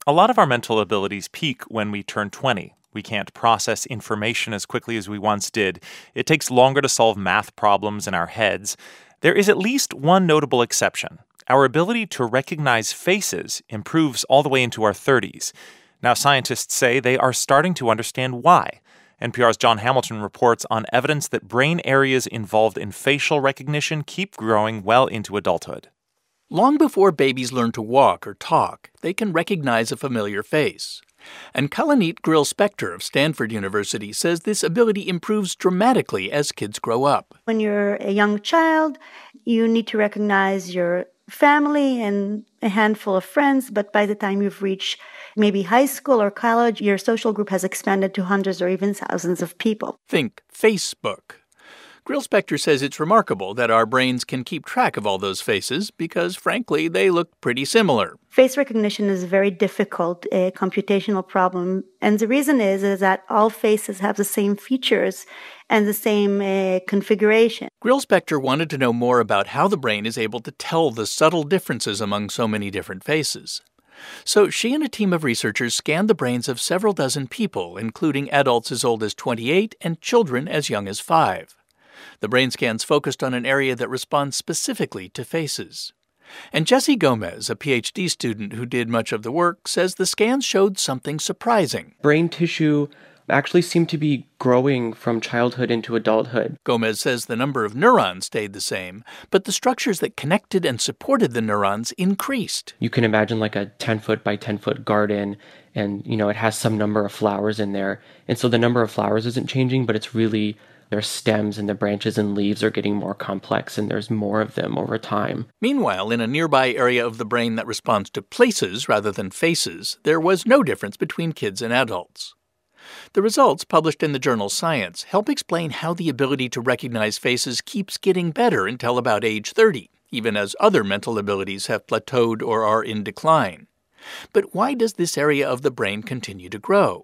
A lot of our mental abilities peak when we turn 20. We can't process information as quickly as we once did. It takes longer to solve math problems in our heads. There is at least one notable exception. Our ability to recognize faces improves all the way into our 30s. Now, scientists say they are starting to understand why. NPR's Jon Hamilton reports on evidence that brain areas involved in facial recognition keep growing well into adulthood. Long before babies learn to walk or talk, they can recognize a familiar face. And Kalanit Grill-Spector of Stanford University says this ability improves dramatically as kids grow up. When you're a young child, you need to recognize your family and a handful of friends, but by the time you've reached maybe high school or college, your social group has expanded to hundreds or even thousands of people. Think Facebook. Grill-Spector says it's remarkable that our brains can keep track of all those faces because, frankly, they look pretty similar. Face recognition is a very difficult computational problem, and the reason is that all faces have the same features and the same configuration. Grill-Spector wanted to know more about how the brain is able to tell the subtle differences among so many different faces. So she and a team of researchers scanned the brains of several dozen people, including adults as old as 28 and children as young as 5. The brain scans focused on an area that responds specifically to faces. And Jesse Gomez, a PhD student who did much of the work, says the scans showed something surprising. Brain tissue actually seemed to be growing from childhood into adulthood. Gomez says the number of neurons stayed the same, but the structures that connected and supported the neurons increased. You can imagine like a 10-foot by 10-foot garden, and it has some number of flowers in there. And so the number of flowers isn't changing, but it's really their stems and the branches and leaves are getting more complex, and there's more of them over time. Meanwhile, in a nearby area of the brain that responds to places rather than faces, there was no difference between kids and adults. The results, published in the journal Science, help explain how the ability to recognize faces keeps getting better until about age 30, even as other mental abilities have plateaued or are in decline. But why does this area of the brain continue to grow?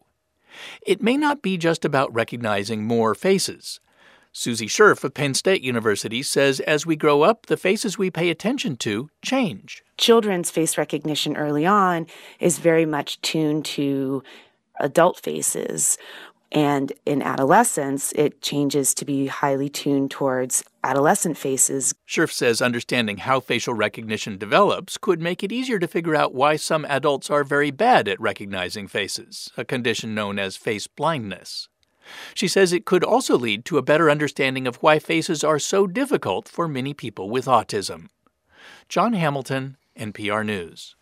It may not be just about recognizing more faces. Susie Scherf of Penn State University says as we grow up, the faces we pay attention to change. Children's face recognition early on is very much tuned to adult faces. And in adolescence, it changes to be highly tuned towards adolescent faces. Scherf says understanding how facial recognition develops could make it easier to figure out why some adults are very bad at recognizing faces, a condition known as face blindness. She says it could also lead to a better understanding of why faces are so difficult for many people with autism. Jon Hamilton, NPR News.